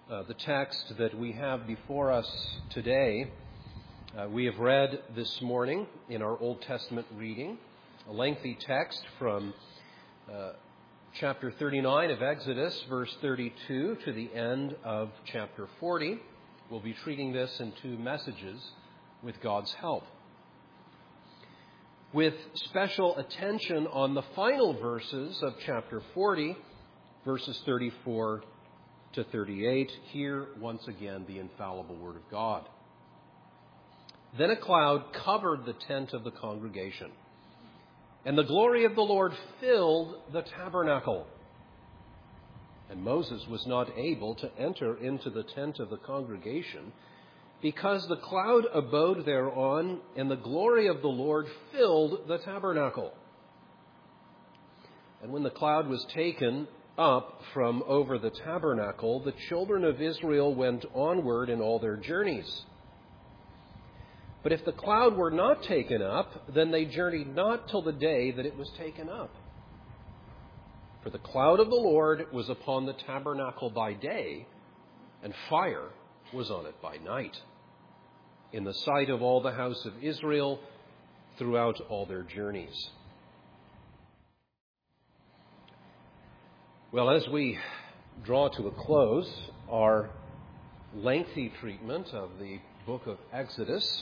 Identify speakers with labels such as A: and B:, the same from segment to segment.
A: the text that we have before us today. We have read this morning in our Old Testament reading a lengthy text from chapter 39 of Exodus, verse 32, to the end of chapter 40. We'll be treating this in two messages with God's help, with special attention on the final verses of chapter 40, verses 34 to 38. Hear once again the infallible Word of God. Then a cloud covered the tent of the congregation, and the glory of the Lord filled the tabernacle. And Moses was not able to enter into the tent of the congregation, because the cloud abode thereon, and the glory of the Lord filled the tabernacle. And when the cloud was taken up from over the tabernacle, the children of Israel went onward in all their journeys. But if the cloud were not taken up, then they journeyed not till the day that it was taken up. For the cloud of the Lord was upon the tabernacle by day, and fire was on it by night, in the sight of all the house of Israel throughout all their journeys. Well, as we draw to a close our lengthy treatment of the book of Exodus,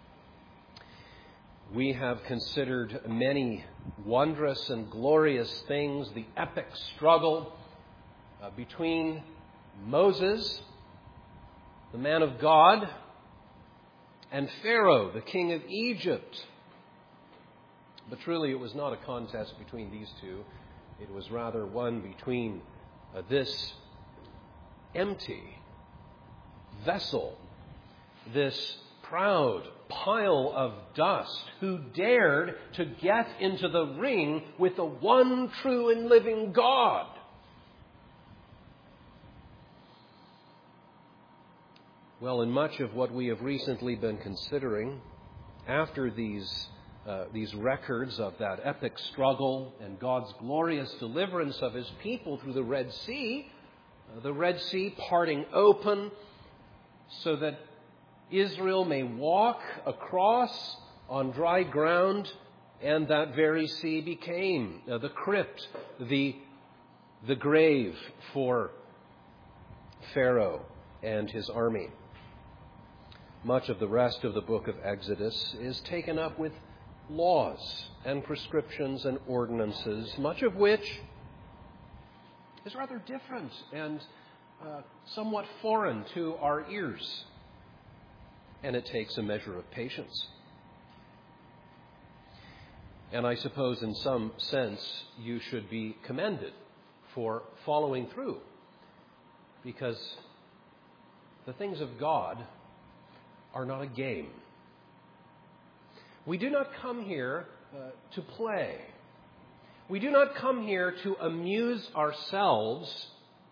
A: we have considered many wondrous and glorious things, the epic struggle between Moses, the man of God, and Pharaoh, the king of Egypt. But truly it was not a contest between these two. It was rather one between this empty vessel, this proud pile of dust, who dared to get into the ring with the one true and living God. Well, in much of what we have recently been considering, after these records of that epic struggle and God's glorious deliverance of His people through the Red Sea parting open so that Israel may walk across on dry ground, and that very sea became the crypt, the grave for Pharaoh and his army. Much of the rest of the book of Exodus is taken up with laws and prescriptions and ordinances, much of which is rather different and somewhat foreign to our ears. And it takes a measure of patience. And I suppose in some sense you should be commended for following through, because the things of God are not a game. We do not come here to play. We do not come here to amuse ourselves.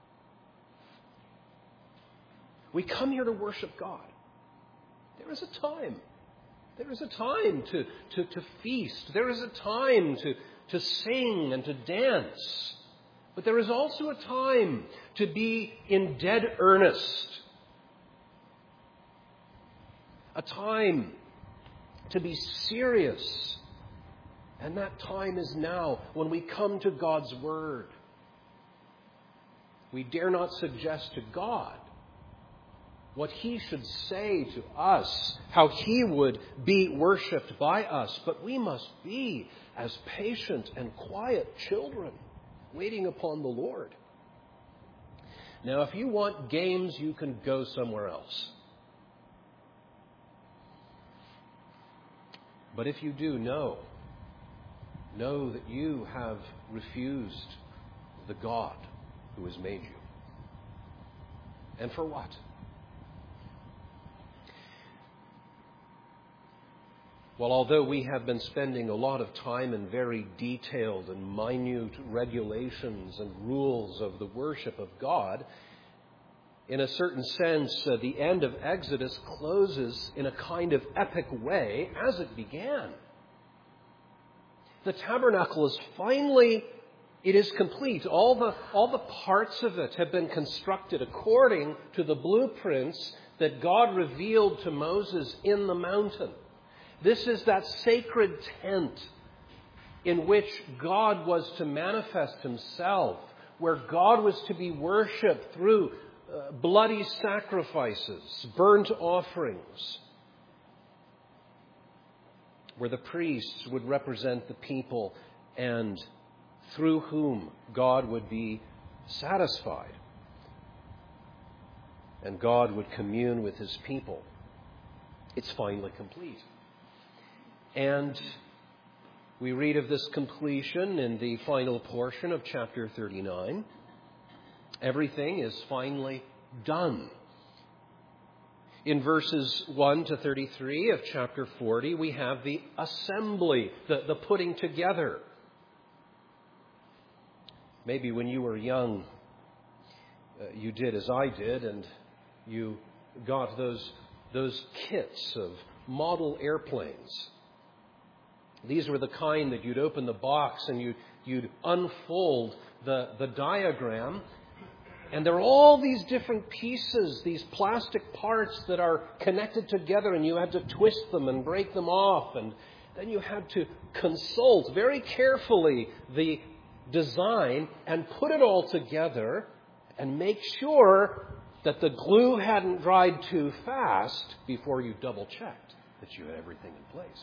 A: We come here to worship God. There is a time. There is a time to feast. There is a time to sing and to dance. But there is also a time to be in dead earnest. A time to be serious. And that time is now, when we come to God's Word. We dare not suggest to God what He should say to us, how He would be worshipped by us. But we must be as patient and quiet children, waiting upon the Lord. Now, if you want games, you can go somewhere else. But if you do, know that you have refused the God who has made you. And for what? Well, although we have been spending a lot of time in very detailed and minute regulations and rules of the worship of God, in a certain sense, the end of Exodus closes in a kind of epic way as it began. The tabernacle is finally It is complete. All the parts of it have been constructed according to the blueprints that God revealed to Moses in the mountain. This is that sacred tent in which God was to manifest himself, where God was to be worshipped through bloody sacrifices, burnt offerings, where the priests would represent the people and through whom God would be satisfied and God would commune with his people. It's finally complete. And we read of this completion in the final portion of chapter 39. Everything is finally done. In verses 1 to 33 of chapter 40, we have the assembly, the putting together. Maybe when you were young, you did as I did, and you got those kits of model airplanes. These were the kind that you'd open the box and you'd unfold the diagram. And there are all these different pieces, these plastic parts that are connected together, and you had to twist them and break them off. And then you had to consult very carefully the design and put it all together and make sure that the glue hadn't dried too fast before you double-checked that you had everything in place.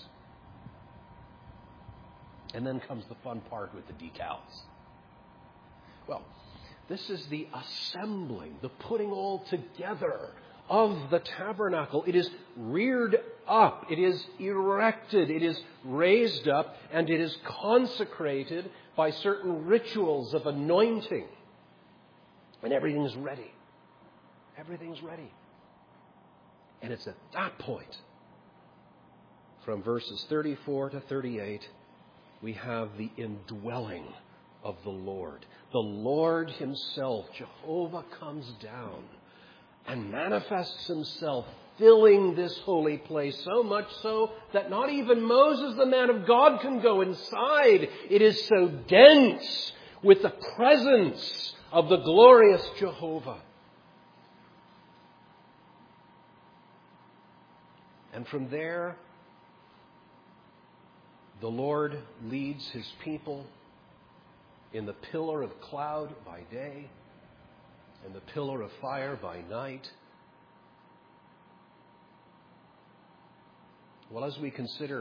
A: And then comes the fun part with the decals. Well, this is the assembling, the putting all together of the tabernacle. It is reared up, it is erected, it is raised up, and it is consecrated by certain rituals of anointing. And everything's ready. Everything's ready. And it's at that point, from verses 34 to 38, we have the indwelling of the Lord. The Lord himself, Jehovah, comes down and manifests himself, filling this holy place, so much so that not even Moses, the man of God, can go inside. It is so dense with the presence of the glorious Jehovah. And from there, the Lord leads his people in the pillar of cloud by day and the pillar of fire by night. Well, as we consider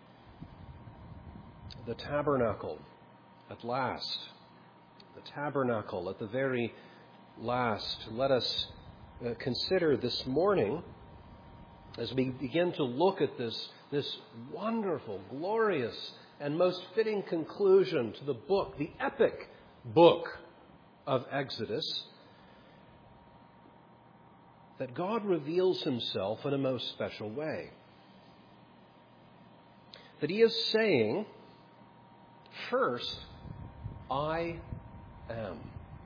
A: the tabernacle at last, the tabernacle at the very last, let us consider this morning, as we begin to look at this wonderful, glorious, and most fitting conclusion to the book, the epic book of Exodus, that God reveals himself in a most special way. That he is saying, first, I am.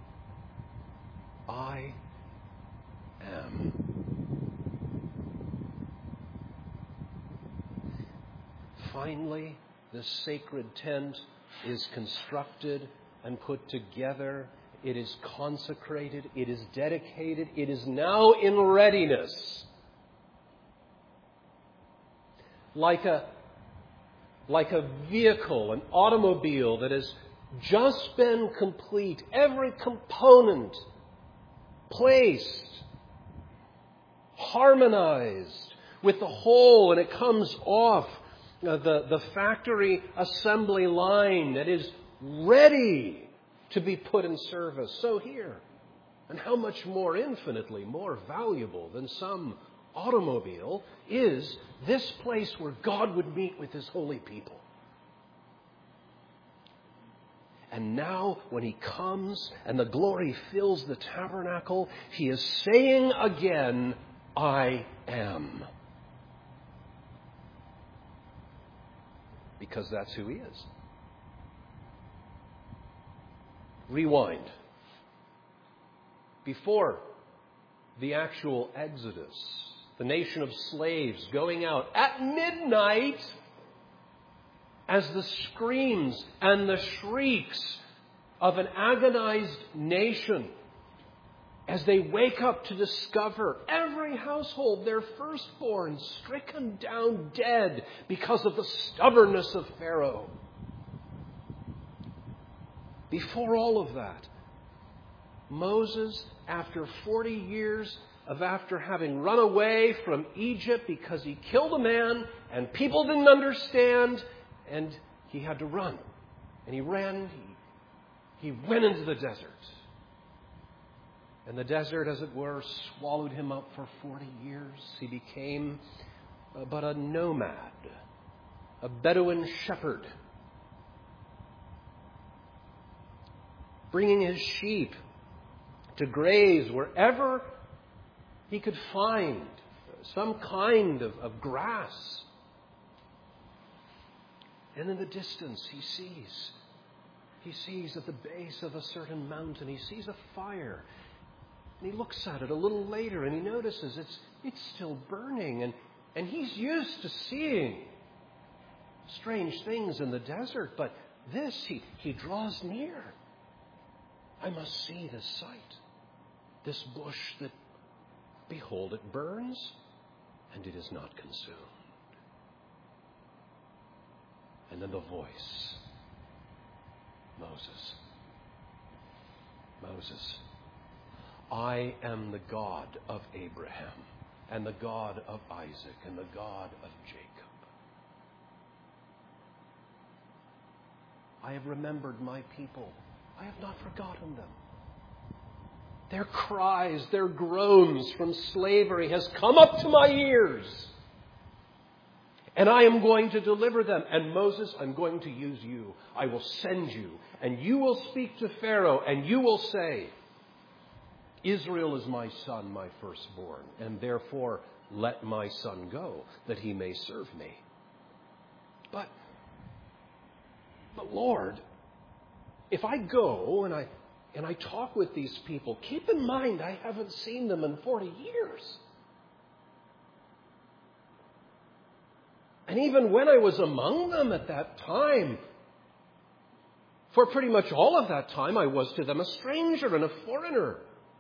A: I am. Finally, this sacred tent is constructed and put together. It is consecrated. It is dedicated. It is now in readiness. Like a vehicle, an automobile that has just been complete. Every component placed, harmonized with the whole, and it comes off the factory assembly line that is ready to be put in service. So here, and how much more, infinitely more valuable than some automobile is this place where God would meet with his holy people. And now, when he comes and the glory fills the tabernacle, he is saying again, I am. Because that's who he is. Rewind. Before the actual Exodus, the nation of slaves going out at midnight, as the screams and the shrieks of an agonized nation as they wake up to discover every household, their firstborn, stricken down dead because of the stubbornness of Pharaoh. Before all of that, Moses, after 40 years after having run away from Egypt because he killed a man and people didn't understand, and he had to run. And he ran, he went into the desert. And the desert, as it were, swallowed him up for 40 years. He became but a nomad, a Bedouin shepherd, bringing his sheep to graze wherever he could find some kind of grass. And in the distance he sees at the base of a certain mountain, he sees a fire. And he looks at it a little later and he notices it's still burning. And he's used to seeing strange things in the desert, but this he draws near. I must see this sight, this bush that, behold, it burns and it is not consumed. And then the voice, Moses, I am the God of Abraham and the God of Isaac and the God of Jacob. I have remembered my people. I have not forgotten them. Their cries, their groans from slavery has come up to my ears. And I am going to deliver them. And Moses, I'm going to use you. I will send you. And you will speak to Pharaoh. And you will say, Israel is my son, my firstborn. And therefore, let my son go, that he may serve me. But Lord, if I go and I talk with these people, keep in mind I haven't seen them in 40 years. And even when I was among them at that time, for pretty much all of that time, I was to them a stranger and a foreigner.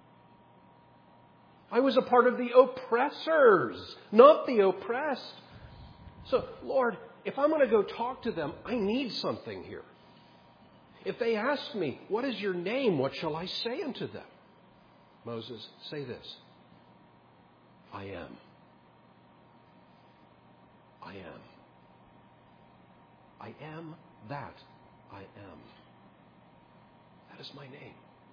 A: I was a part of the oppressors, not the oppressed. So, Lord, if I'm going to go talk to them, I need something here. If they ask me, what is your name? What shall I say unto them? Moses, say this. I am. I am. I am that I am. That is my name.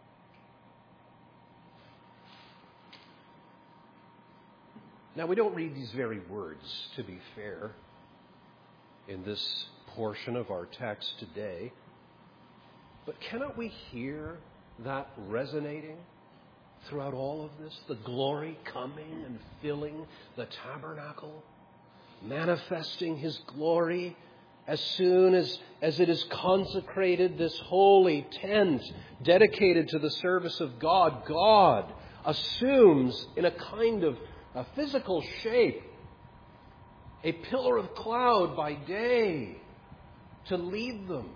A: Now, we don't read these very words, to be fair, in this portion of our text today. But cannot we hear that resonating throughout all of this? The glory coming and filling the tabernacle, manifesting His glory as soon as it is consecrated, this holy tent dedicated to the service of God. God assumes in a kind of a physical shape a pillar of cloud by day to lead them,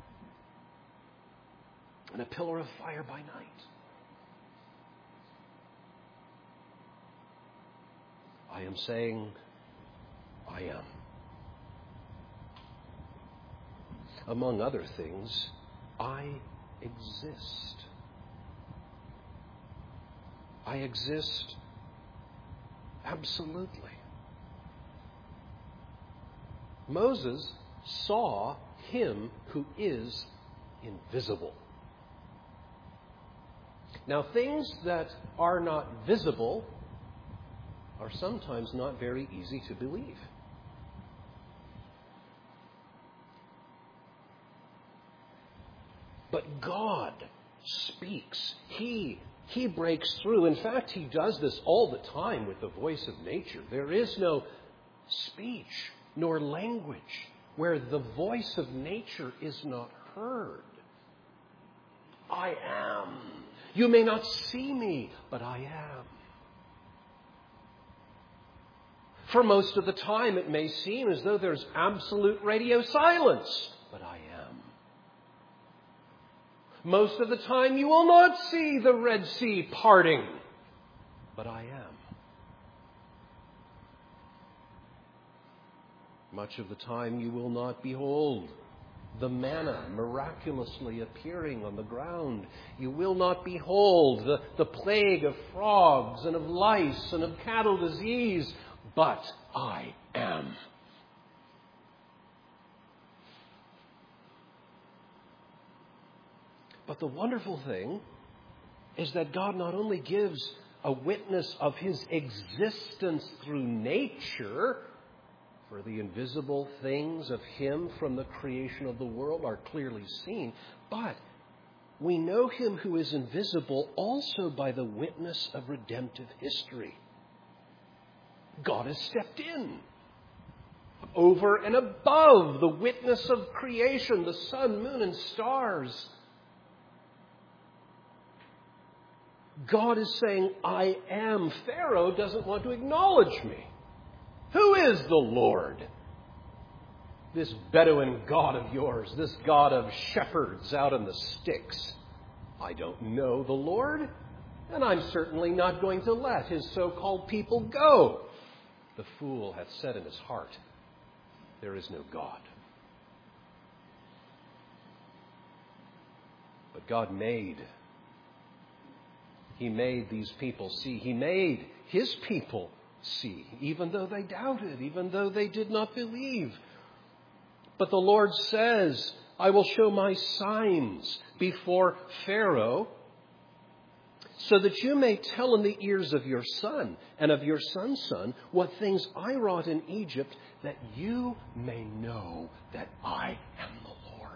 A: and a pillar of fire by night. I am saying, I am. Among other things, I exist. I exist absolutely. Moses saw Him who is invisible. Now, things that are not visible are sometimes not very easy to believe. But God speaks. He breaks through. In fact, He does this all the time with the voice of nature. There is no speech nor language where the voice of nature is not heard. I am. You may not see me, but I am. For most of the time, it may seem as though there's absolute radio silence, but I am. Most of the time you will not see the Red Sea parting, but I am. Much of the time you will not behold the manna miraculously appearing on the ground. You will not behold the plague of frogs and of lice and of cattle disease, but I am. But the wonderful thing is that God not only gives a witness of His existence through nature, for the invisible things of Him from the creation of the world are clearly seen, but we know Him who is invisible also by the witness of redemptive history. God has stepped in over and above the witness of creation, the sun, moon, and stars. God is saying, I am. Pharaoh doesn't want to acknowledge me. Who is the Lord? This Bedouin God of yours, this God of shepherds out in the sticks. I don't know the Lord, and I'm certainly not going to let His so-called people go. The fool hath said in his heart, there is no God. But God He made these people see. He made His people see, even though they doubted, even though they did not believe. But the Lord says, I will show my signs before Pharaoh, so that you may tell in the ears of your son and of your son's son what things I wrought in Egypt, that you may know that I am the Lord.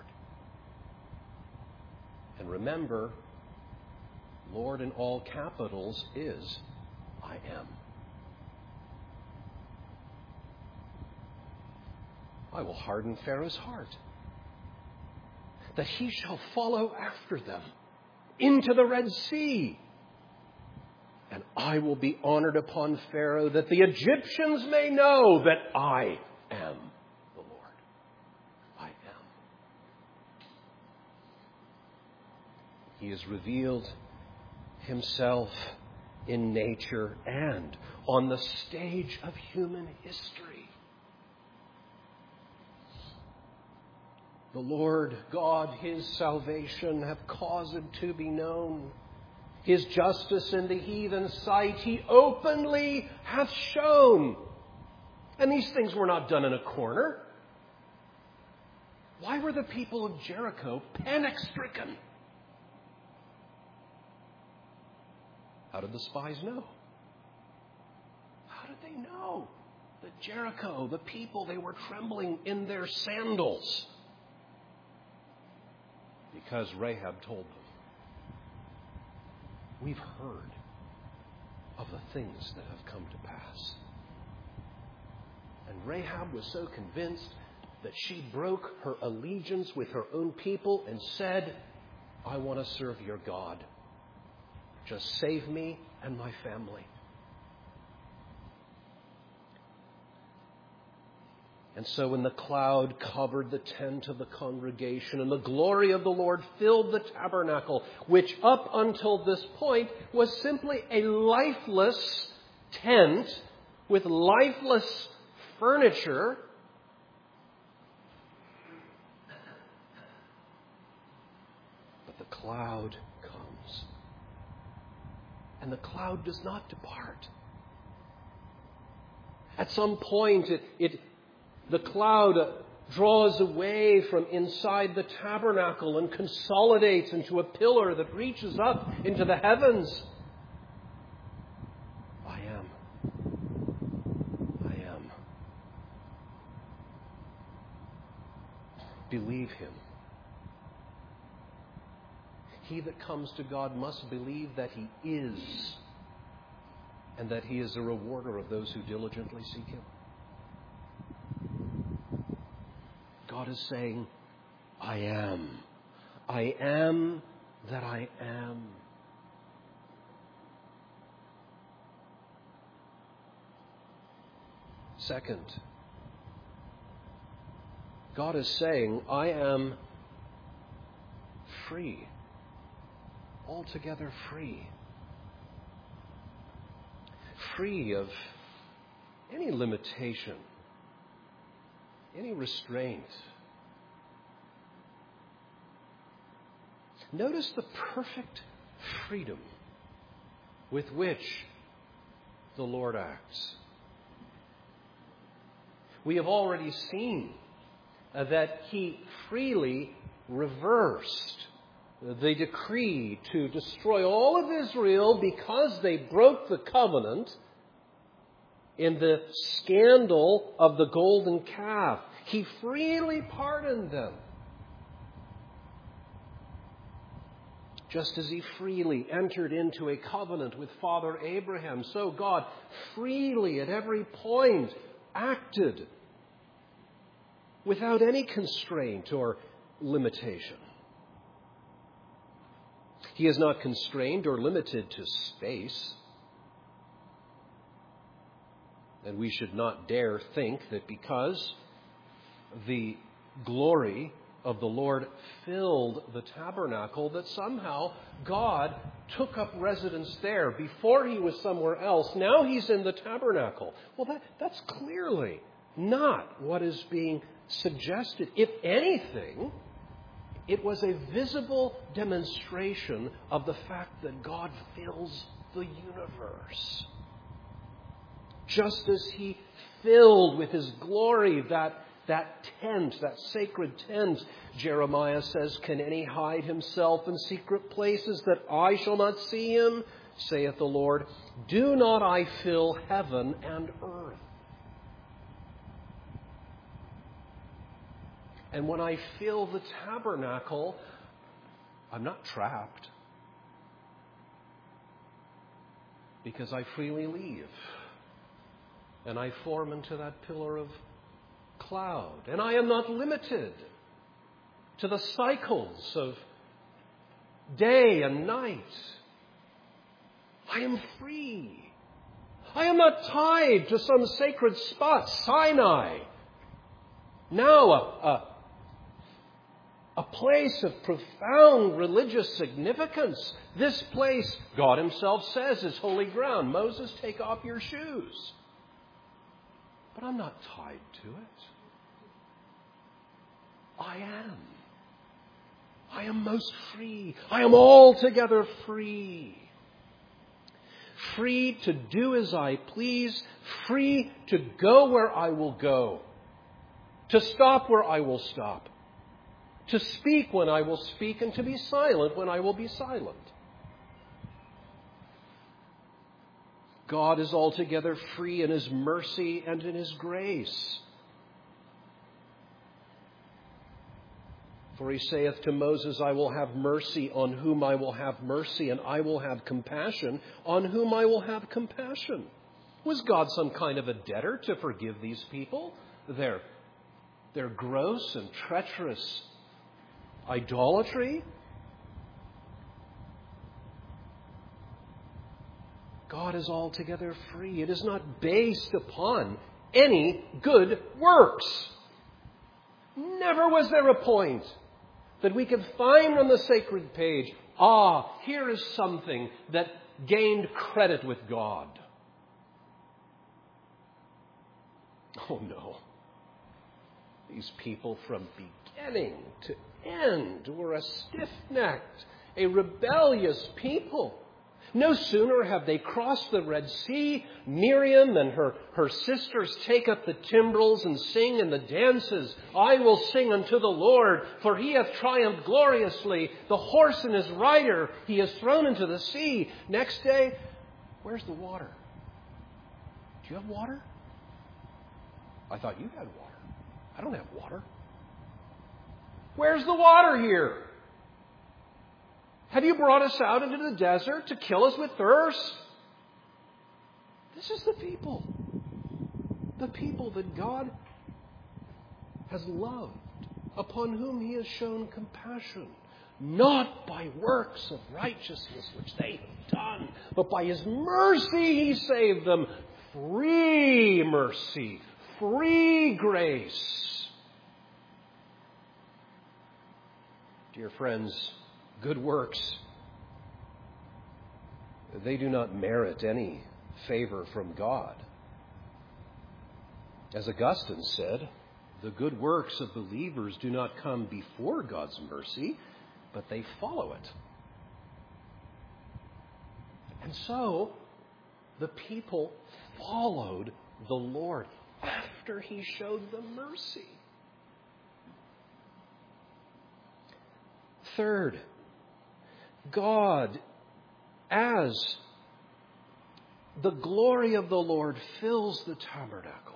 A: And remember, Lord in all capitals is I am. I will harden Pharaoh's heart, that he shall follow after them into the Red Sea. And I will be honored upon Pharaoh, that the Egyptians may know that I am the Lord. I am. He has revealed Himself in nature and on the stage of human history. The Lord God, His salvation, hath caused it to be known. His justice in the heathen's sight He openly hath shown. And these things were not done in a corner. Why were the people of Jericho panic-stricken? How did the spies know? How did they know that Jericho, the people, they were trembling in their sandals? Because Rahab told them. We've heard of the things that have come to pass. And Rahab was so convinced that she broke her allegiance with her own people and said, I want to serve your God. Just save me and my family. And so when the cloud covered the tent of the congregation and the glory of the Lord filled the tabernacle, which up until this point was simply a lifeless tent with lifeless furniture, but the cloud comes. And the cloud does not depart. At some point, the cloud draws away from inside the tabernacle and consolidates into a pillar that reaches up into the heavens. I am. I am. Believe Him. He that comes to God must believe that He is, and that He is a rewarder of those who diligently seek Him. God is saying, I am. I am that I am. Second, God is saying, I am free. altogether free. Free of any limitation, any restraint. Notice the perfect freedom with which the Lord acts. We have already seen that He freely reversed the decree to destroy all of Israel because they broke the covenant in the scandal of the golden calf. He freely pardoned them. Just as He freely entered into a covenant with Father Abraham, so God freely at every point acted without any constraint or limitation. He is not constrained or limited to space. And we should not dare think that because the glory of the Lord filled the tabernacle, that somehow God took up residence there. Before He was somewhere else, now He's in the tabernacle. Well, that's clearly not what is being suggested. If anything, it was a visible demonstration of the fact that God fills the universe. Just as He filled with His glory that tent, that sacred tent, Jeremiah says, "Can any hide himself in secret places that I shall not see him? Saith the Lord, do not I fill heaven and earth?" And when I fill the tabernacle, I'm not trapped, because I freely leave. And I form into that pillar of cloud. And I am not limited to the cycles of day and night. I am free. I am not tied to some sacred spot, Sinai. Now a place of profound religious significance. This place, God Himself says, is holy ground. Moses, take off your shoes. But I'm not tied to it. I am. I am most free. I am altogether free. Free to do as I please. Free to go where I will go. To stop where I will stop. To speak when I will speak, and to be silent when I will be silent. God is altogether free in His mercy and in His grace. For He saith to Moses, I will have mercy on whom I will have mercy, and I will have compassion on whom I will have compassion. Was God some kind of a debtor to forgive these people their gross and treacherous idolatry? God is altogether free. It is not based upon any good works. Never was there a point that we could find on the sacred page, here is something that gained credit with God. Oh no. These people from beginning to end were a stiff-necked, a rebellious people. No sooner have they crossed the Red Sea, Miriam and her sisters take up the timbrels and sing in the dances. I will sing unto the Lord, for He hath triumphed gloriously. The horse and his rider He has thrown into the sea. Next day, where's the water? Do you have water? I thought you had water. I don't have water. Where's the water here? Have you brought us out into the desert to kill us with thirst? This is the people that God has loved, upon whom He has shown compassion, not by works of righteousness which they have done, but by His mercy He saved them. Free mercy, free grace. Dear friends, good works they do not merit any favor from God. As Augustine said, the good works of believers do not come before God's mercy, but they follow it. And so, the people followed the Lord after He showed them mercy. Third, God, as the glory of the Lord fills the tabernacle,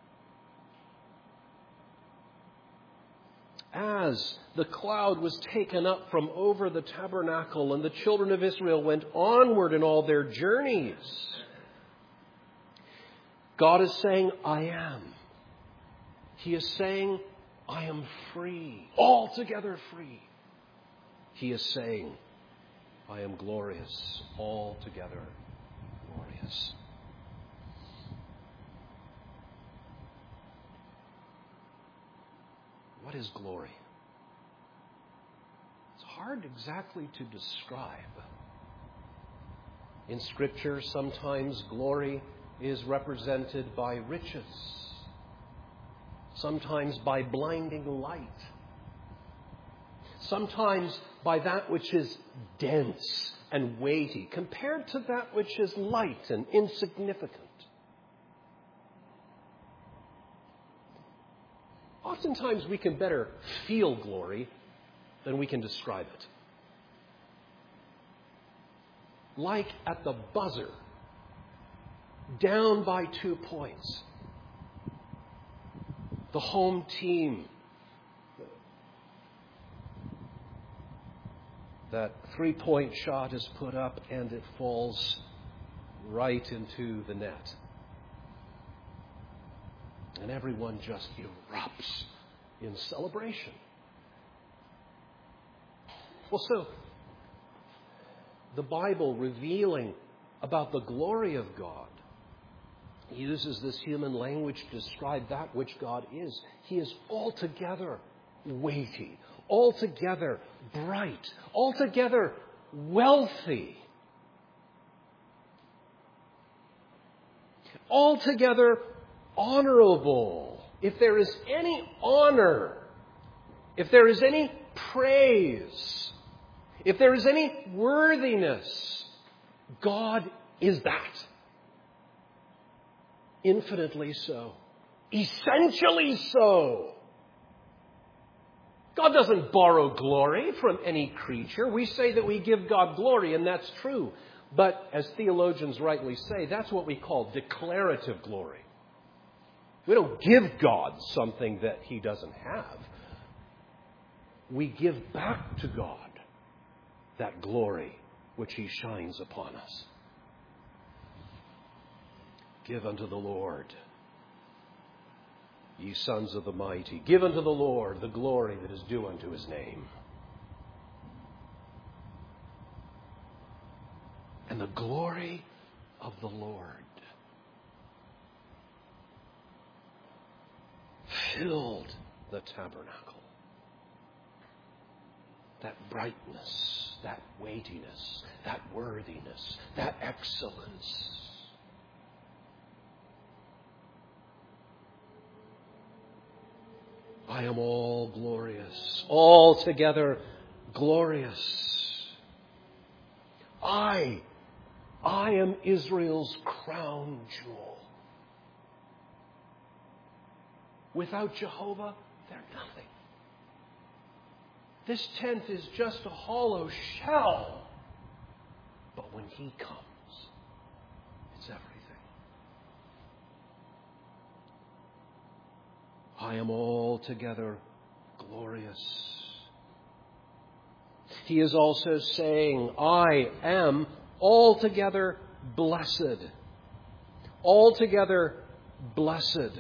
A: as the cloud was taken up from over the tabernacle and the children of Israel went onward in all their journeys, God is saying, I am. He is saying, I am free, altogether free. He is saying, I am glorious, altogether glorious. What is glory? It's hard exactly to describe. In Scripture, sometimes glory is represented by riches, sometimes by blinding light, sometimes by that which is dense and weighty compared to that which is light and insignificant. Oftentimes we can better feel glory than we can describe it. Like at the buzzer, down by 2 points, the home team, that 3-point shot is put up and it falls right into the net. And everyone just erupts in celebration. Well, so the Bible, revealing about the glory of God, uses this human language to describe that which God is. He is altogether weighty, altogether bright, altogether wealthy, altogether honorable. If there is any honor, if there is any praise, if there is any worthiness, God is that. Infinitely so. Essentially so. God doesn't borrow glory from any creature. We say that we give God glory, and that's true. But as theologians rightly say, that's what we call declarative glory. We don't give God something that He doesn't have. We give back to God that glory which He shines upon us. Give unto the Lord, ye sons of the mighty. Give unto the Lord the glory that is due unto His name. And the glory of the Lord filled the tabernacle. That brightness, that weightiness, that worthiness, that excellence. I am all glorious, altogether glorious. I am Israel's crown jewel. Without Jehovah, they're nothing. This tent is just a hollow shell. But when He comes, it's everything. I am altogether glorious. He is also saying, I am altogether blessed. Altogether blessed.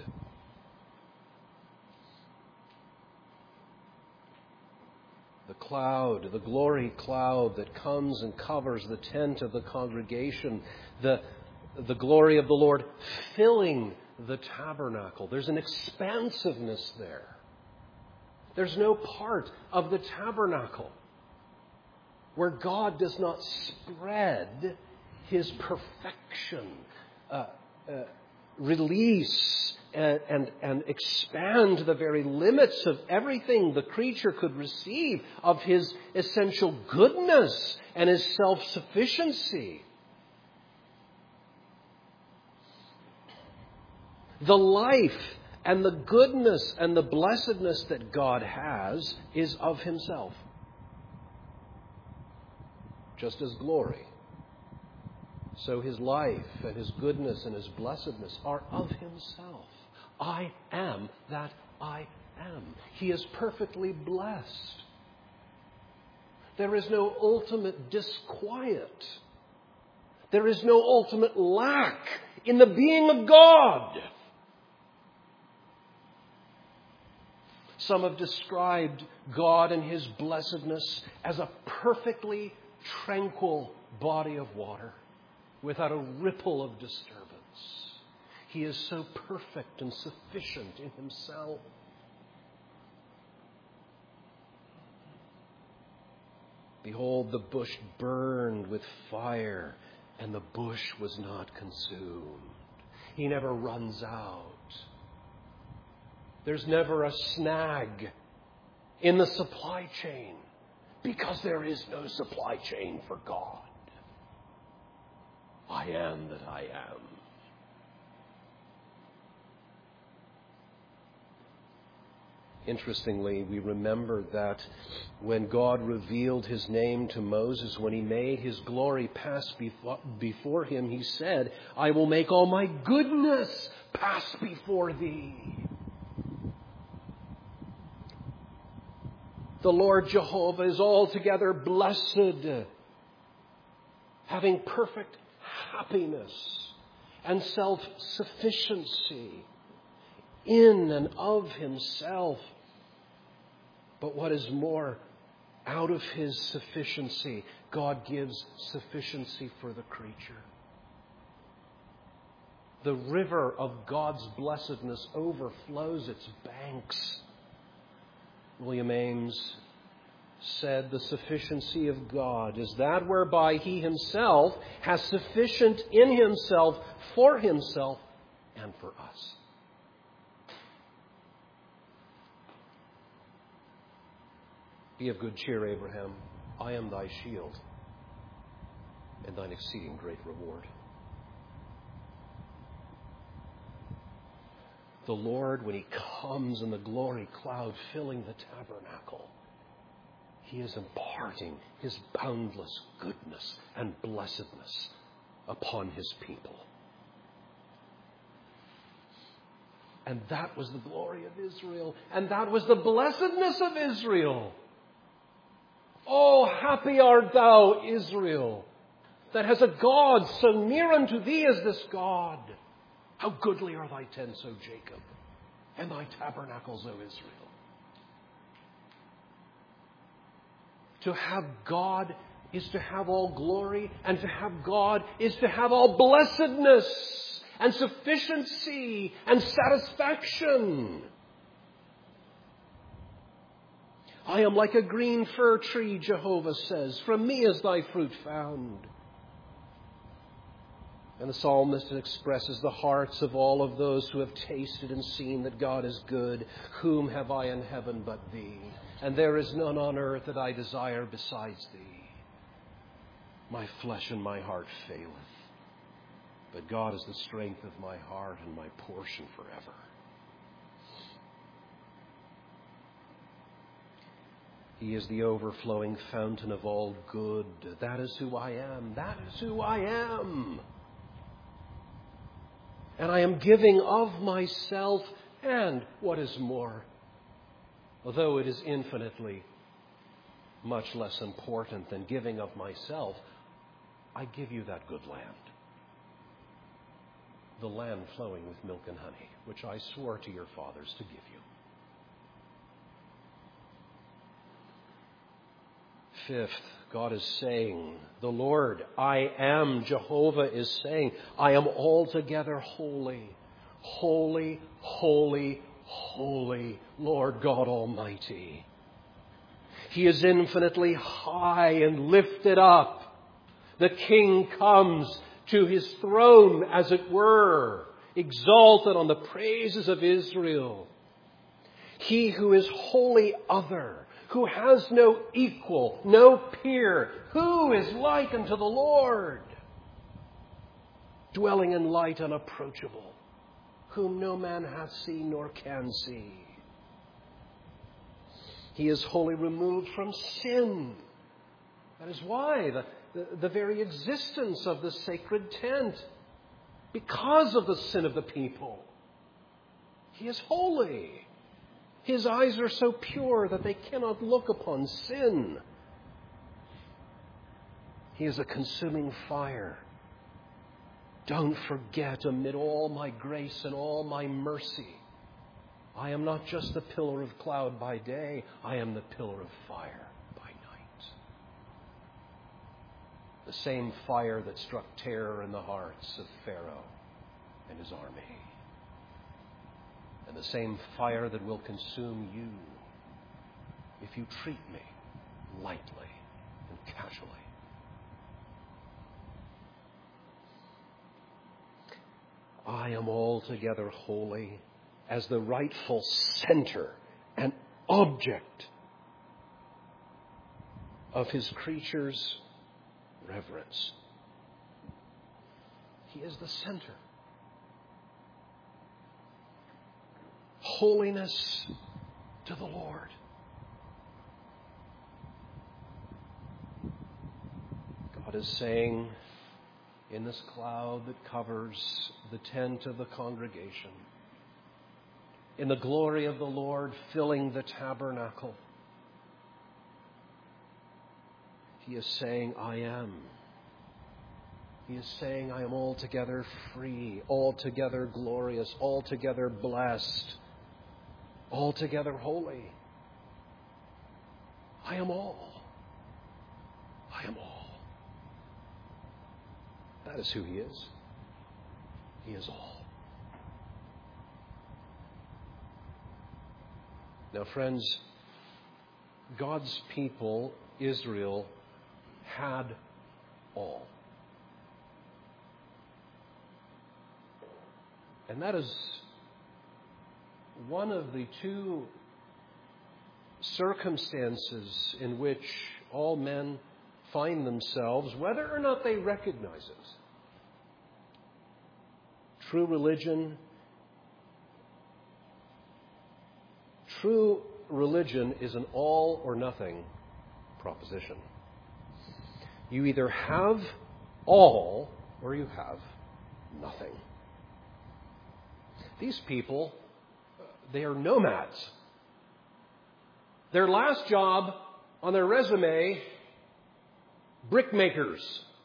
A: The cloud, the glory cloud that comes and covers the tent of the congregation, the glory of the Lord filling the tabernacle. There's an expansiveness there. There's no part of the tabernacle where God does not spread His perfection, release and expand the very limits of everything the creature could receive, of His essential goodness and His self-sufficiency. The life and the goodness and the blessedness that God has is of Himself. Just as glory, so His life and His goodness and His blessedness are of Himself. I am that I am. He is perfectly blessed. There is no ultimate disquiet. There is no ultimate lack in the being of God. Some have described God and His blessedness as a perfectly tranquil body of water without a ripple of disturbance. He is so perfect and sufficient in Himself. Behold, the bush burned with fire, and the bush was not consumed. He never runs out. There's never a snag in the supply chain, because there is no supply chain for God. I am that I am. Interestingly, we remember that when God revealed His name to Moses, when He made His glory pass before him, He said, I will make all my goodness pass before thee. The Lord Jehovah is altogether blessed, having perfect happiness and self-sufficiency in and of Himself. But what is more, out of His sufficiency, God gives sufficiency for the creature. The river of God's blessedness overflows its banks. William Ames said, the sufficiency of God is that whereby He Himself has sufficient in Himself for Himself and for us. Be of good cheer, Abraham. I am thy shield and thine exceeding great reward. The Lord, when He comes in the glory cloud filling the tabernacle, He is imparting His boundless goodness and blessedness upon His people. And that was the glory of Israel. And that was the blessedness of Israel. Oh, happy art thou, Israel, that has a God so near unto thee as this God. How goodly are thy tents, O Jacob, and thy tabernacles, O Israel. To have God is to have all glory, and to have God is to have all blessedness and sufficiency and satisfaction. I am like a green fir tree, Jehovah says. From me is thy fruit found. And the psalmist expresses the hearts of all of those who have tasted and seen that God is good. Whom have I in heaven but thee? And there is none on earth that I desire besides thee. My flesh and my heart faileth, but God is the strength of my heart and my portion forever. He is the overflowing fountain of all good. That is who I am. That is who I am. And I am giving of myself, and what is more, although it is infinitely much less important than giving of myself, I give you that good land. The land flowing with milk and honey, which I swore to your fathers to give you. Fifth, God is saying, the Lord, I am, Jehovah is saying, I am altogether holy, holy, holy, holy, Lord God Almighty. He is infinitely high and lifted up, The King comes to his throne, as it were, exalted on the praises of Israel. He who is wholly other, who has no equal, no peer, who is like unto the Lord? Dwelling in light unapproachable, whom no man hath seen nor can see. He is wholly removed from sin. That is why the very existence of the sacred tent, because of the sin of the people. He is holy. His eyes are so pure that they cannot look upon sin. He is a consuming fire. Don't forget, amid all my grace and all my mercy, I am not just the pillar of cloud by day, I am the pillar of fire by night. The same fire that struck terror in the hearts of Pharaoh and his army. And the same fire that will consume you if you treat me lightly and casually. I am altogether holy, as the rightful center and object of his creatures' reverence. He is the center. Holiness to the Lord. God is saying, in this cloud that covers the tent of the congregation, in the glory of the Lord filling the tabernacle, He is saying, I am. He is saying, I am altogether free, altogether glorious, altogether blessed, altogether holy. I am all. I am all. That is who He is. He is all. Now, friends, God's people, Israel, had all. And that is one of the two circumstances in which all men find themselves, whether or not they recognize it. True religion is an all or nothing proposition. You either have all or you have nothing. These people, they are nomads. Their last job on their resume, brickmakers.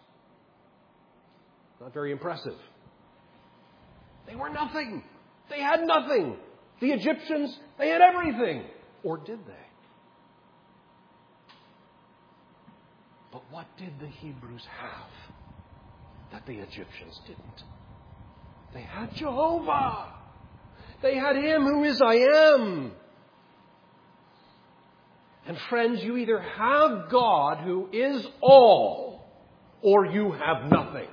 A: Not very impressive. They were nothing. They had nothing. The Egyptians, they had everything. Or did they? But what did the Hebrews have that the Egyptians didn't? They had Jehovah. They had Him who is I am. And friends, you either have God who is all, or you have nothing.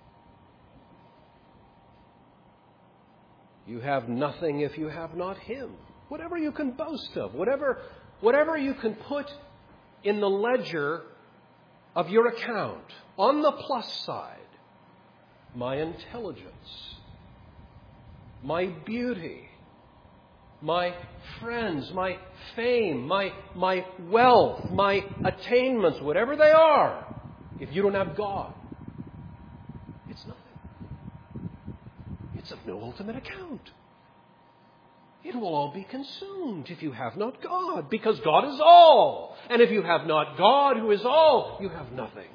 A: You have nothing if you have not Him. Whatever you can boast of, whatever you can put in the ledger of your account, on the plus side, my intelligence, my beauty, my friends, my fame, my wealth, my attainments, whatever they are, if you don't have God, it's nothing. It's of no ultimate account. It will all be consumed if you have not God, because God is all. And if you have not God who is all, you have nothing.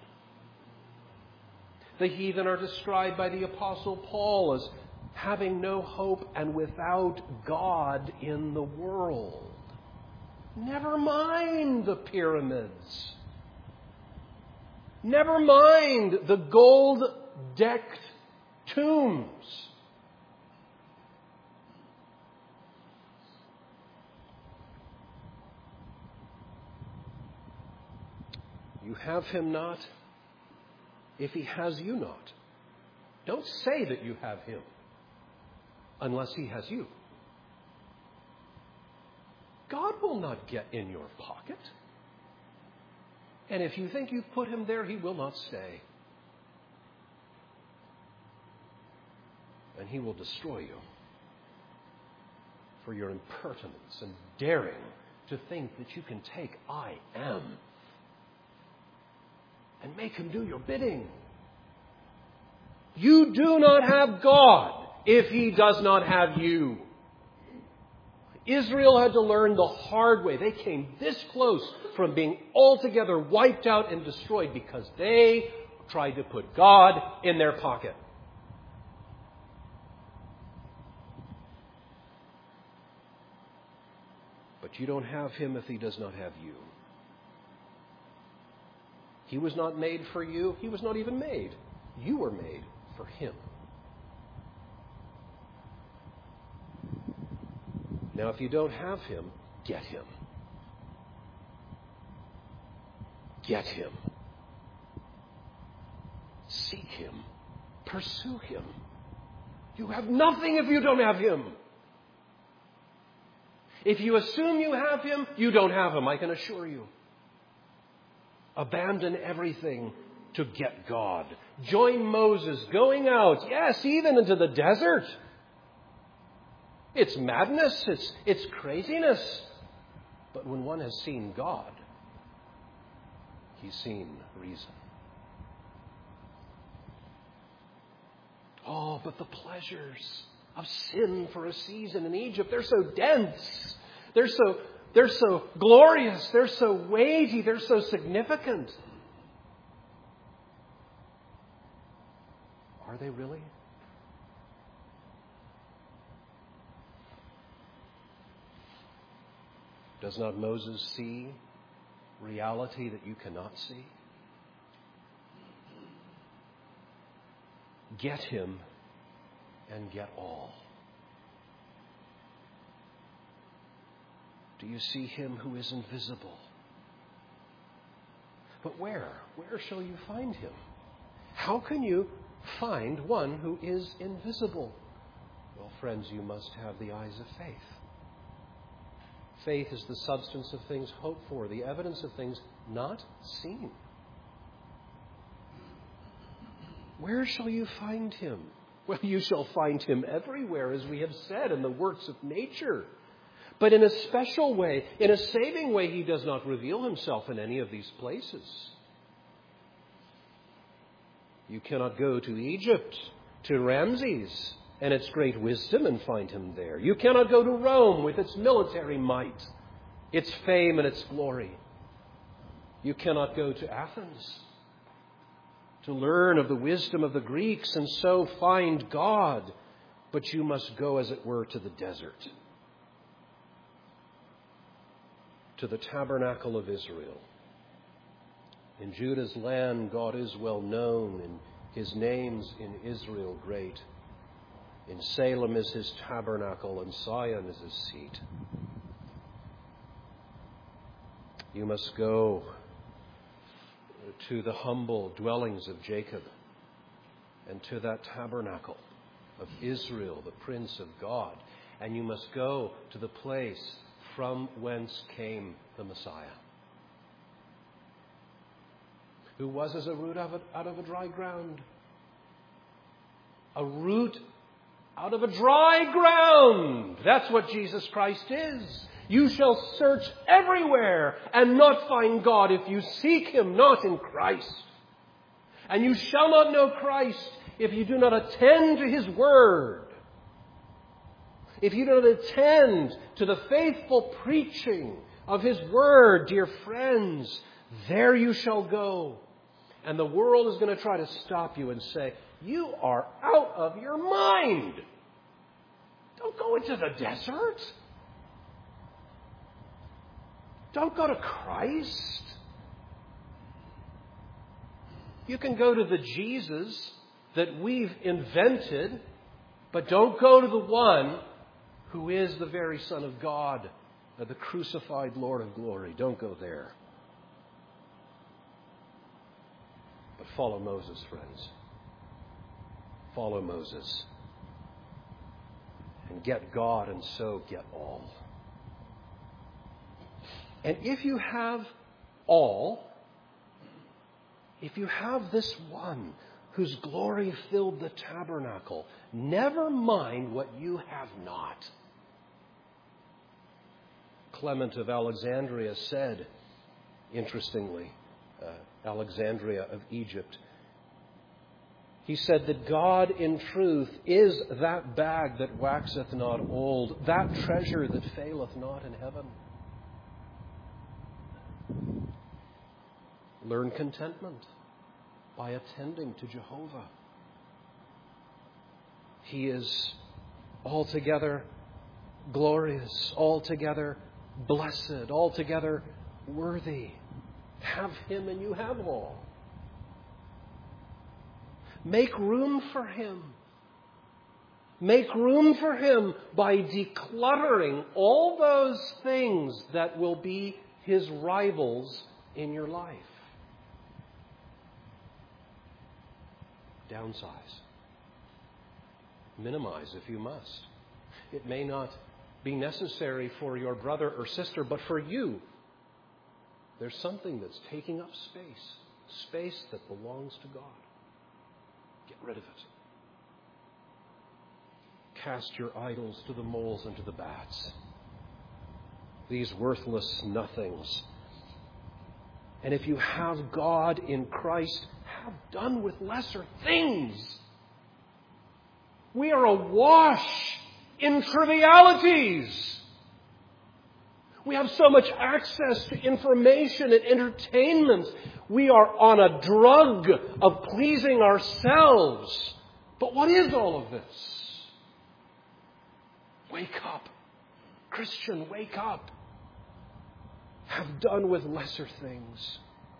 A: The heathen are described by the Apostle Paul as having no hope and without God in the world. Never mind the pyramids. Never mind the gold-decked tombs. You have Him not, if he has you not. Don't say that you have him unless he has you. God will not get in your pocket. And if you think you've put him there, he will not stay. And he will destroy you for your impertinence and daring to think that you can take I am and make him do your bidding. You do not have God if he does not have you. Israel had to learn the hard way. They came this close from being altogether wiped out and destroyed because they tried to put God in their pocket. But you don't have him if he does not have you. He was not made for you. He was not even made. You were made for him. Now, if you don't have him, get him. Get him. Seek him. Pursue him. You have nothing if you don't have him. If you assume you have him, you don't have him, I can assure you. Abandon everything to get God. Join Moses going out, yes, even into the desert. It's madness, it's craziness. But when one has seen God, he's seen reason. Oh, but the pleasures of sin for a season in Egypt, they're so dense. They're so glorious. They're so weighty. They're so significant. Are they really? Does not Moses see reality that you cannot see? Get him and get all. Do you see him who is invisible? But where? Where shall you find him? How can you find one who is invisible? Well, friends, you must have the eyes of faith. Faith is the substance of things hoped for, the evidence of things not seen. Where shall you find him? Well, you shall find him everywhere, as we have said, in the works of nature. But in a special way, in a saving way, he does not reveal himself in any of these places. You cannot go to Egypt, to Ramses and its great wisdom, and find him there. You cannot go to Rome with its military might, its fame and its glory. You cannot go to Athens to learn of the wisdom of the Greeks and so find God. But you must go, as it were, to the desert, to the tabernacle of Israel. In Judah's land, God is well known, and his name's in Israel great. In Salem is his tabernacle, and Zion is his seat. You must go to the humble dwellings of Jacob and to that tabernacle of Israel, the Prince of God. And you must go to the place from whence came the Messiah, who was as a root out of a dry ground. A root out of a dry ground. That's what Jesus Christ is. You shall search everywhere and not find God if you seek him not in Christ. And you shall not know Christ if you do not attend to his word. If you do not attend to the faithful preaching of his word, dear friends, there you shall go. And the world is going to try to stop you and say, you are out of your mind. Don't go into the desert. Don't go to Christ. You can go to the Jesus that we've invented, but don't go to the one who is the very Son of God, the crucified Lord of glory. Don't go there. But follow Moses, friends. Follow Moses. And get God, and so get all. And if you have all, if you have this one whose glory filled the tabernacle, never mind what you have not. Clement of Alexandria said, interestingly, Alexandria of Egypt, he said that God in truth is that bag that waxeth not old, that treasure that faileth not in heaven. Learn contentment by attending to Jehovah. He is altogether glorious, altogether blessed, altogether worthy. Have Him and you have all. Make room for Him. Make room for Him by decluttering all those things that will be His rivals in your life. Downsize. Minimize if you must. It may not be necessary for your brother or sister, but for you, there's something that's taking up space that belongs to God. Get rid of it. Cast your idols to the moles and to the bats. These worthless nothings. And if you have God in Christ, have done with lesser things. We are awash in trivialities. We have so much access to information and entertainment. We are on a drug of pleasing ourselves. But what is all of this? Wake up. Christian, wake up. Have done with lesser things.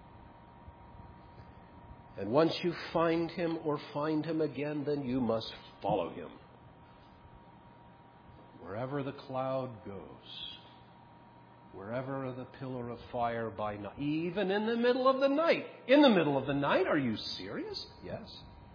A: And once you find Him or find Him again, then you must follow Him. Wherever the cloud goes. Wherever the pillar of fire by night, even in the middle of the night. In the middle of the night? Are you serious? Yes.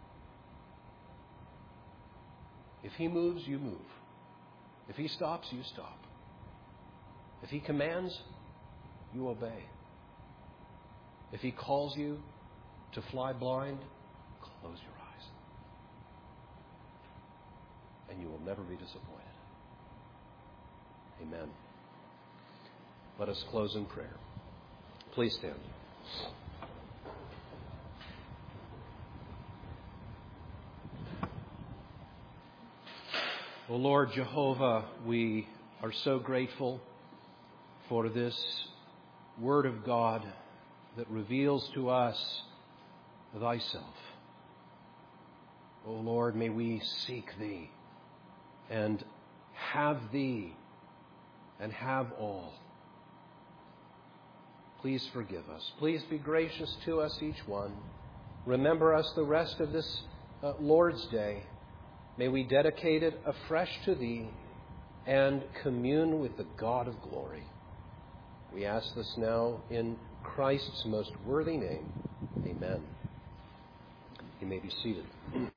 A: If He moves, you move. If He stops, you stop. If He commands, you obey. If He calls you to fly blind, close your eyes. And you will never be disappointed. Amen. Let us close in prayer. Please stand. O Lord Jehovah, we are so grateful for this Word of God that reveals to us Thyself. O Lord, may we seek Thee and have Thee and have all. Please forgive us. Please be gracious to us, each one. Remember us the rest of this Lord's Day. May we dedicate it afresh to Thee and commune with the God of glory. We ask this now in Christ's most worthy name. Amen. You may be seated.